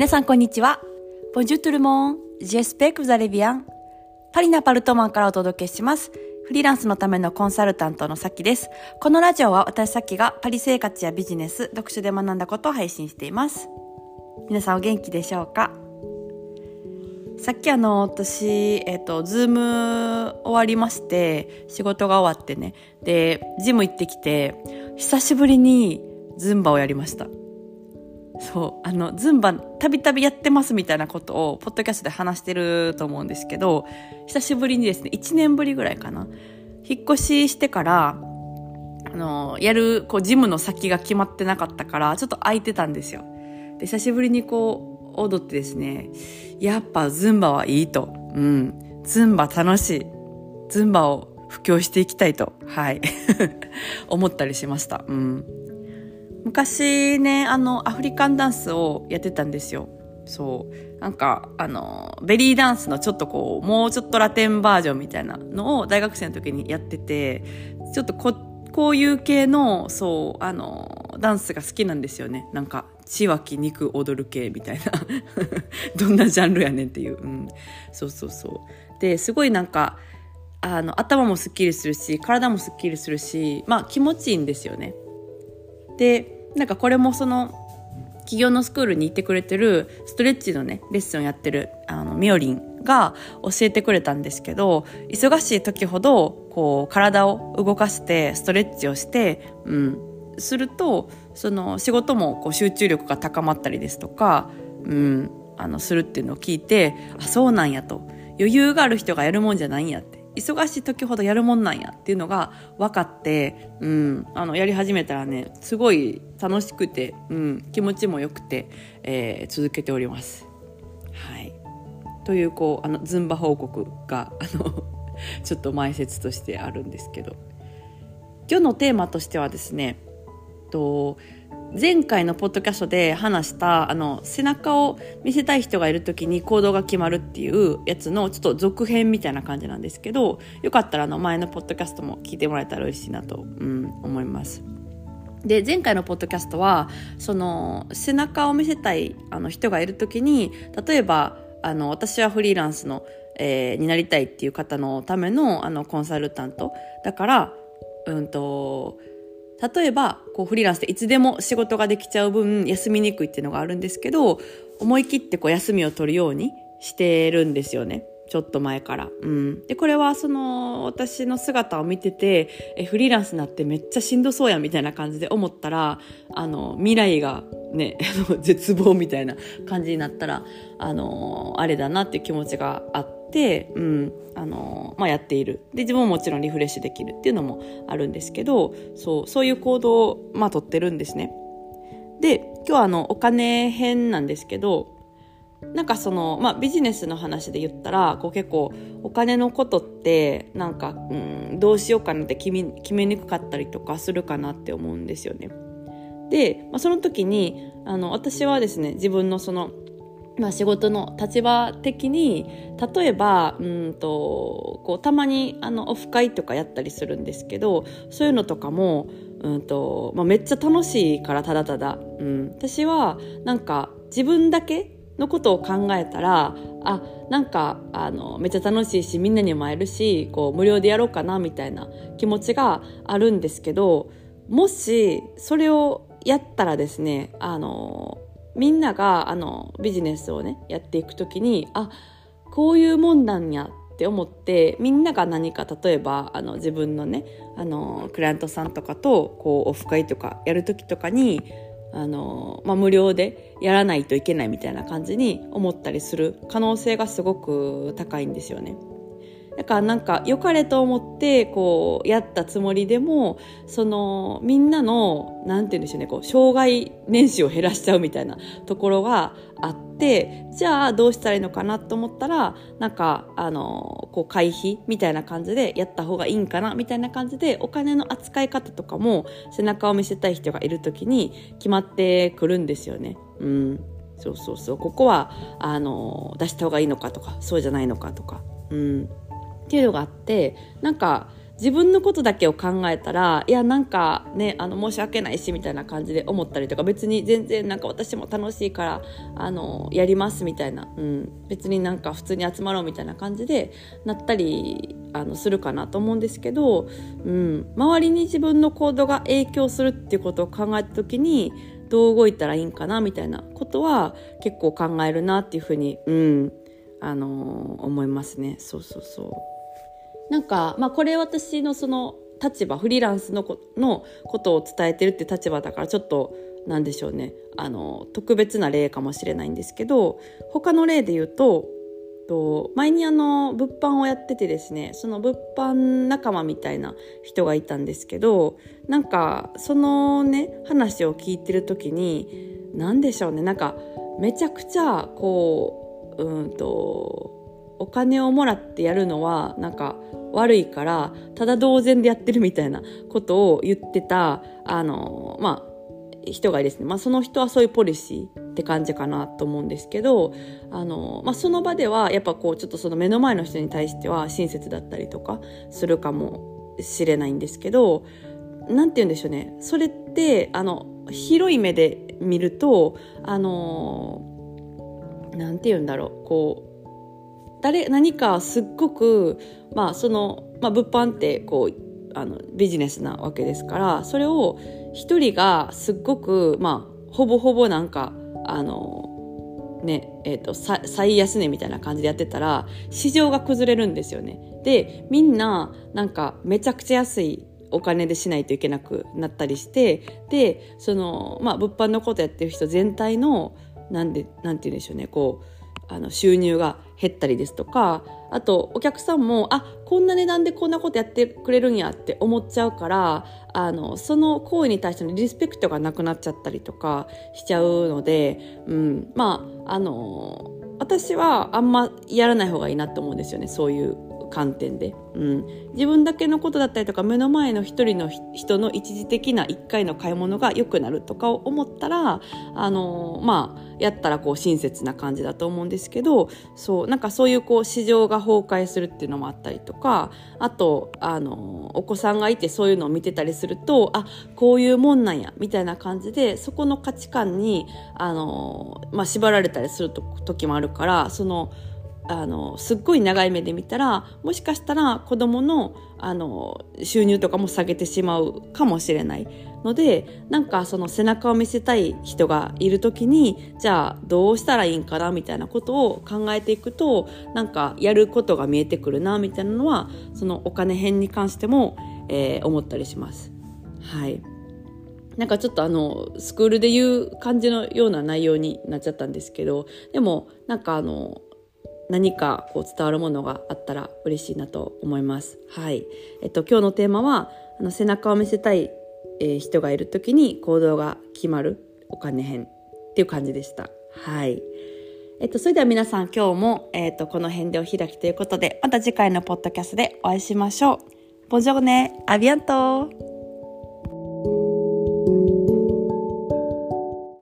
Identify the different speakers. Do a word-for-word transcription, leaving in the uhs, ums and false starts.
Speaker 1: 皆さんこんにちは。Bonjour tout le monde. J'espère que vous allez bien. パリのアパルトマンからお届けします。フリーランスのためのコンサルタントのさきです。このラジオは私さきがパリ生活やビジネス、読書で学んだことを配信しています。皆さんお元気でしょうか？さっきあの私、えっと、ズーム終わりまして、仕事が終わってね、で、ジム行ってきて、久しぶりにズンバをやりました。そう、あの、ズンバたびたびやってますみたいなことを、ポッドキャストで話してると思うんですけど、久しぶりにですね、いちねんぶりぐらいかな。引っ越ししてから、あの、やる、こう、ジムの先が決まってなかったから、ちょっと空いてたんですよ。で、久しぶりにこう、踊ってですね、やっぱズンバはいいと。うん。ズンバ楽しい。ズンバを布教していきたいと。はい。思ったりしました。うん。昔ね、あの、アフリカンダンスをやってたんですよ。そう。なんか、あの、ベリーダンスのちょっとこう、もうちょっとラテンバージョンみたいなのを大学生の時にやってて、ちょっとこ、こういう系の、そう、あの、ダンスが好きなんですよね。なんか、血湧き肉踊る系みたいな。どんなジャンルやねんっていう。うん。そうそうそう。で、すごいなんか、あの、頭もスッキリするし、体もスッキリするし、まあ気持ちいいんですよね。で、なんかこれもその企業のスクールに行ってくれてるストレッチのねレッスンをやってるあのみおりんが教えてくれたんですけど、忙しい時ほどこう体を動かしてストレッチをして、うん、するとその仕事もこう集中力が高まったりですとか、うん、あのするっていうのを聞いて、あ、そうなんやと、余裕がある人がやるもんじゃないんやって、忙しい時ほどやるもんなんやっていうのが分かって、うん、あのやり始めたらね、すごい楽しくて、うん、気持ちも良くて、えー、続けております。はい。というこうあのズンバ報告があのちょっと前説としてあるんですけど、今日のテーマとしてはですね、と前回のポッドキャストで話したあの背中を見せたい人がいるときに行動が決まるっていうやつのちょっと続編みたいな感じなんですけど、よかったらあの前のポッドキャストも聞いてもらえたら嬉しいなと、うん、思います。で、前回のポッドキャストはその背中を見せたいあの人がいるときに、例えばあの私はフリーランスの、えー、になりたいっていう方のためのあのコンサルタントだから、うんと例えばこうフリーランスでいつでも仕事ができちゃう分休みにくいっていうのがあるんですけど、思い切ってこう休みを取るようにしてるんですよね、ちょっと前から。うん、でこれはその私の姿を見てて、えフリーランスになってめっちゃしんどそうやみたいな感じで思ったら、あの未来がね絶望みたいな感じになったら、あのあれだなっていう気持ちがあってで、うん、あのまあ、やっている。で、自分ももちろんリフレッシュできるっていうのもあるんですけど、そう、そういう行動を、まあ、取ってるんですね。で、今日はあの、お金編なんですけど、なんかその、まあ、ビジネスの話で言ったら、こう結構、お金のことって、なんか、うん、どうしようかなって決め、決めにくかったりとかするかなって思うんですよね。で、まあ、その時に、あの、私はですね、自分のその、まあ、仕事の立場的に例えばうんとこうたまにあのオフ会とかやったりするんですけど、そういうのとかもうんと、まあ、めっちゃ楽しいからただただ、うん、私はなんか自分だけのことを考えたら、あ、なんかあのめっちゃ楽しいしみんなにも会えるし、こう無料でやろうかなみたいな気持ちがあるんですけど、もしそれをやったらですね、あのみんながあのビジネスをねやっていくときに、あ、こういうもんなんやって思って、みんなが何か例えばあの自分のねあのクライアントさんとかとこうオフ会とかやるときとかにあの、まあ、無料でやらないといけないみたいな感じに思ったりする可能性がすごく高いんですよね。だからなんか良かれと思ってこうやったつもりでも、そのみんなのなんて言うんでしょうね、こう障害年収を減らしちゃうみたいなところがあって、じゃあどうしたらいいのかなと思ったら、なんかあのこう会費みたいな感じでやった方がいいんかなみたいな感じで、お金の扱い方とかも背中を見せたい人がいるときに決まってくるんですよね。うん、そうそうそう、ここはあの出した方がいいのかとか、そうじゃないのかとか、うんっていうのがあって、なんか自分のことだけを考えたら、いやなんかね、あの申し訳ないしみたいな感じで思ったりとか、別に全然なんか私も楽しいからあのやりますみたいな、うん、別になんか普通に集まろうみたいな感じでなったりあのするかなと思うんですけど、うん、周りに自分の行動が影響するっていうことを考えた時にどう動いたらいいんかなみたいなことは結構考えるなっていうふうに、うん、あのー、思いますね。そうそうそう。なんか、まあ、これ私のその立場、フリーランスのこ、のことを伝えてるって立場だからちょっとなんでしょうね、あの特別な例かもしれないんですけど、他の例で言うとと前にあの物販をやっててですね、その物販仲間みたいな人がいたんですけど、なんかそのね話を聞いてる時になんでしょうね、なんかめちゃくちゃこううんとお金をもらってやるのはなんか悪いからただ同然でやってるみたいなことを言ってたあのまあ人がいいですね。まあその人はそういうポリシーって感じかなと思うんですけど、あの、まあ、その場ではやっぱこうちょっとその目の前の人に対しては親切だったりとかするかもしれないんですけど、なんて言うんでしょうね、それってあの広い目で見るとあのなんて言うんだろう、こう誰何かすっごくまあその、まあ、物販ってこうあのビジネスなわけですから、それを一人がすっごくまあほぼほぼなんかあのねえーと最安値みたいな感じでやってたら市場が崩れるんですよね。でみんななんかめちゃくちゃ安いお金でしないといけなくなったりして、でそのまあ物販のことやってる人全体のなんでなんて言うんでしょうね、こうあの収入が減ったりですとか、あとお客さんもあこんな値段でこんなことやってくれるんやって思っちゃうから、あのその行為に対してのリスペクトがなくなっちゃったりとかしちゃうので、うん、まああの私はあんまやらない方がいいなと思うんですよね、そういう観点で、うん、自分だけのことだったりとか目の前の一人の人の一時的な一回の買い物が良くなるとかを思ったらあのまあやったらこう親切な感じだと思うんですけど、そうなんかそういうこう市場が崩壊するっていうのもあったりとか、あとあのお子さんがいてそういうのを見てたりすると、あこういうもんなんやみたいな感じでそこの価値観にあの、まあ、縛られたりする時もあるから、そのあのすっごい長い目で見たらもしかしたら子供の、あの収入とかも下げてしまうかもしれないので、なんかその背中を見せたい人がいるときにじゃあどうしたらいいんかなみたいなことを考えていくと、なんかやることが見えてくるなみたいなのはそのお金編に関しても、えー、思ったりします。はい。なんかちょっとあのスクールで言う感じのような内容になっちゃったんですけど、でもなんかあの何かこう伝わるものがあったら嬉しいなと思います。はい。えっと今日のテーマはあの背中を見せたい、えー、人がいるときに行動が決まるお金編っていう感じでした。はい。えっとそれでは皆さん今日もえっとこの辺でお開きということで、また次回のポッドキャストでお会いしましょう。ボンジョルネ、アビアント。